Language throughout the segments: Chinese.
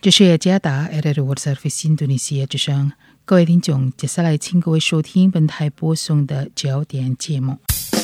这是雅加达 Edited World Service 印度尼西亚之声，各位听众，接下来请各位收听本台播送的焦点节目。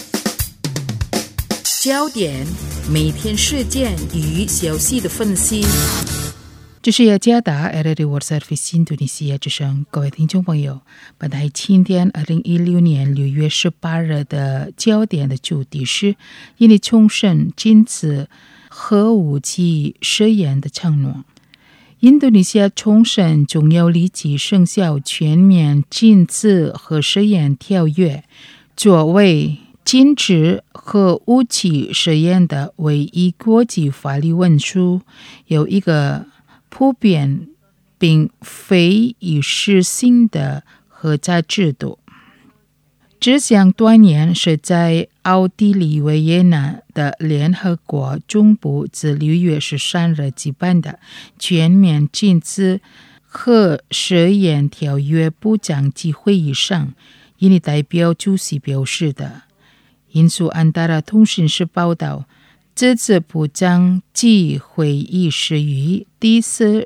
焦点，每天事件与消息的分析。这是雅加达 Edited World Service 印度尼西亚之声，各位听众朋友，本台今天2016年6月18日的焦点的主题是印尼重申禁止核武器试验的承诺。印度尼西亚重申将要立即生效全面禁止核试验条约，作为禁止核武器试验的唯一国际法律文书，有一个普遍并非一时性的核查制度。这项断言是在奥地利维也纳的联合国总部自6月13日举办的全面禁止核试验条约部长级会议上，印尼代表主席表示的。引述安达拉通讯社报道，这次部长级会议是于第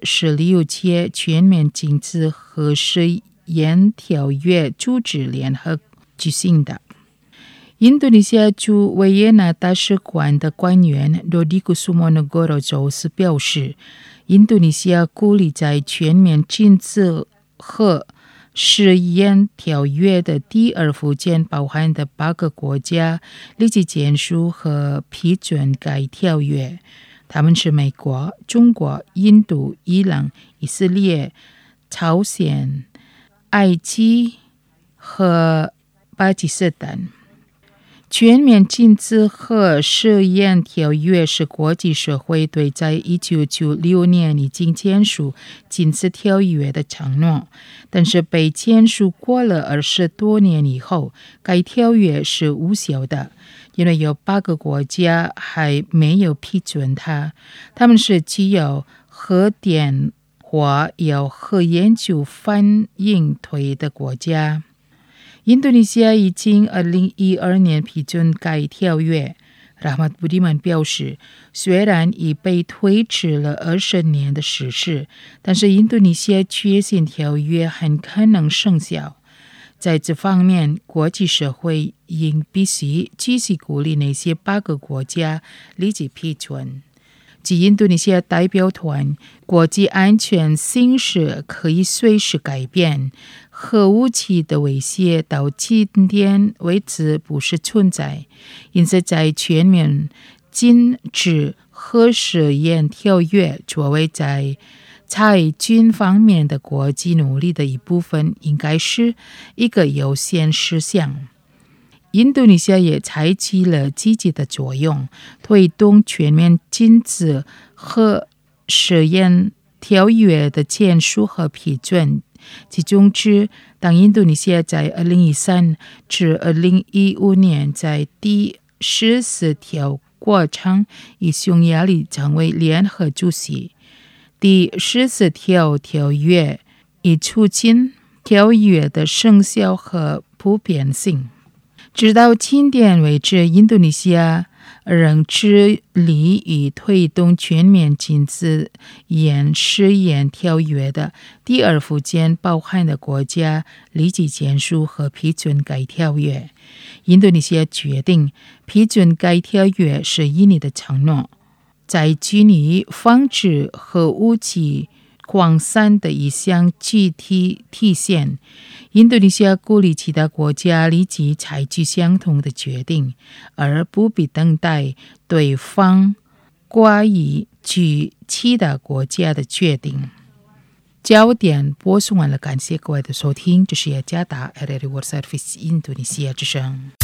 46届全面禁止核试验条约组织联合举行的。印度尼西亚驻维也纳大使馆的官员罗迪古苏莫诺戈罗周四表示，印度尼西亚鼓励在全面禁止核试验条约的第二附件包含的8个国家立即签署和批准该条约，他们是美国、中国、印度、伊朗、以色列、朝鲜、埃及和巴基斯坦。全面禁止核试验条约是国际社会对在1996年已经签署禁止条约的承诺，但是被签署过了20多年以后，该条约是无效的，因为有8个国家还没有批准它，他们是具有核电或有核研究反应堆的国家。印度尼西亚已经2012年批准该条约。拉马布迪曼表示，虽然已被推迟了20年的实施，但是印度尼西亚确信条约很可能生效。在这方面，国际社会应必须继续鼓励那些8个国家立即批准。据印度尼西亚代表团，国际安全形势可以随时改变，核武器的威胁到今天为止不是存在，因此在全面禁止核试验条约作为在采军方面的国际努力的一部分，应该是一个优先事项。印度尼西亚也采取了积极的作用，推动全面禁止核试验条约的签署和批准。其中之，当印度尼西亚在2013至2015年在第14条过程以匈牙利成为联合主席，第14条条约以促进条约的生效和普遍性。直到今天为止，印度尼西亚仍致力于推动全面禁止核试验条约的第二附件包含的国家立即签署和批准该条约。印度尼西亚决定批准该条约是印尼的承诺，在基于防止核武器扩散的一项具体体现。印度尼西亚鼓励其他国家立即采取相同的决定，而不必等待对方关于其他国家的决定。焦点播送完了，感谢各位的收听，这是雅加达 Edited World Service 印度尼西亚之声。